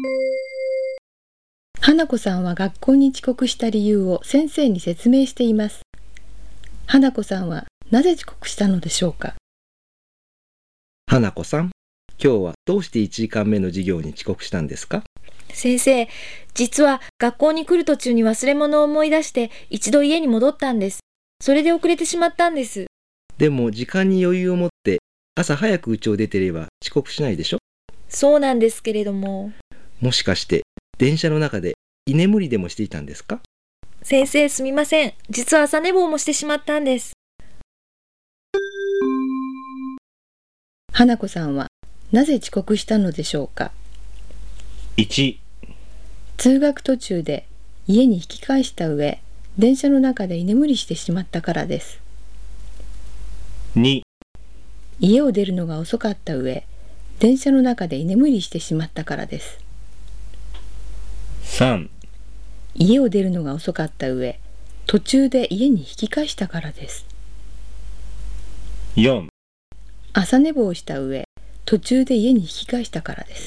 花子さんは学校に遅刻した理由を先生に説明しています。花子さんはなぜ遅刻したのでしょうか。 花子さん、今日はどうして1時間目の授業に遅刻したんですか？ 先生、実は学校に来る途中に忘れ物を思い出して一度家に戻ったんです。それで遅れてしまったんです。 でも時間に余裕を持って朝早く家を出てれば遅刻しないでしょ？ そうなんですけれども。 もしかして電車の中で居眠りでもしていたんですか？ 先生、すみません。実は朝寝坊もしてしまったんです。 花子さんはなぜ遅刻したのでしょうか。 1、 通学途中で家に引き返した上、電車の中で居眠りしてしまったからです。 2、 家を出るのが遅かった上、電車の中で居眠りしてしまったからです。 3、 家を出るのが遅かった上、途中で家に引き返したからです。 4、 朝寝坊した上、途中で家に引き返したからです。